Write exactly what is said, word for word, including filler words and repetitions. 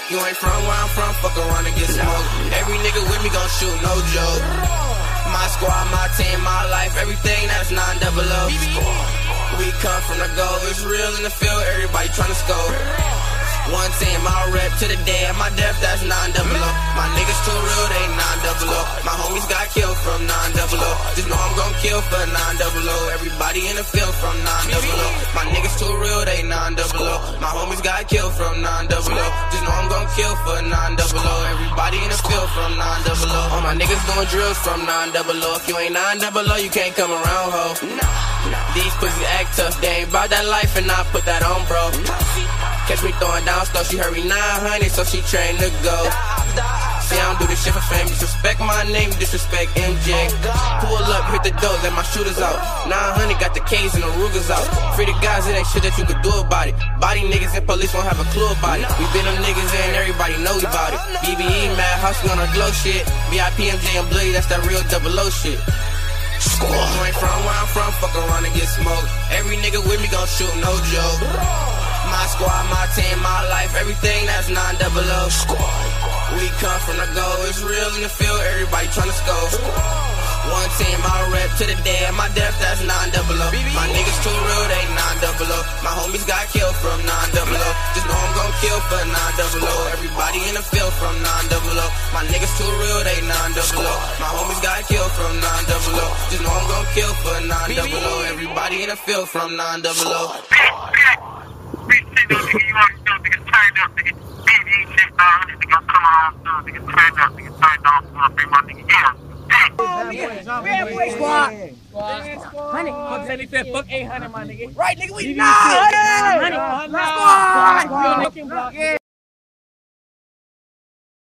You ain't from where I'm from, fuck around and get smoked. Every nigga with me gon' shoot, no joke. My squad, my team, my life, everything that's nine double O. We come from the go, it's real in the field, everybody tryna score. One team, I'll rep to the day of my death, that's nine double O. My niggas too real, they nine double O. My homies got killed from nine double O. Just know I'm gon' kill for nine double O. Everybody in the field from nine double O. My niggas too real, they nine double O. My homies got killed from nine double O. Just know I'm gon' kill for nine double O. Everybody in the field from nine double O. All my niggas doing drills from nine double O. If you ain't nine double O, you can't come around, ho. These pussies act tough, they ain't bout that life, and I put that on, bro. Catch me throwing down stuff, she heard me nine hundred, so she trained to go. See, I don't do this shit for fame, disrespect my name, disrespect M J. Pull up, hit the door, let my shooters out. nine hundred got the K's and the Rugers out. Free the guys, it ain't shit that you could do about it. Body niggas and police won't have a clue about it. We been them niggas and everybody knows about it. B B E, mad, house, we on a glow shit. V I P, M J, and Bloody, that's that real double O shit. Squad. You ain't from where I'm from, fuck around and get smoked. Every nigga with me gon' shoot, no joke. My squad, my team, my life, everything that's nine double O. We come from the go, it's real in the field, everybody tryna score. One team, I'll rep to the day of my death, that's nine double O. My niggas too real, they nine double O. My homies got killed from nine double O. Just know I'm gon' kill for nine double O. Everybody in the field from nine double O. My niggas too real, they nine double O. My homies got killed from nine double O. Just know I'm gon' kill for nine double O. Everybody in the field from nine double O. Nigga, you want to do, nigga, turned up, nigga. B B shit, dog. Nigga, I'm coming on, dude. Nigga, turned up, nigga, turned off. I'm gonna bring my nigga in. Red Squad. Squad. Honey. Fuck seventy-five, fuck eight hundred, my nigga. Right, nigga, we nine hundred. Squad. Squad. Squad. Yeah.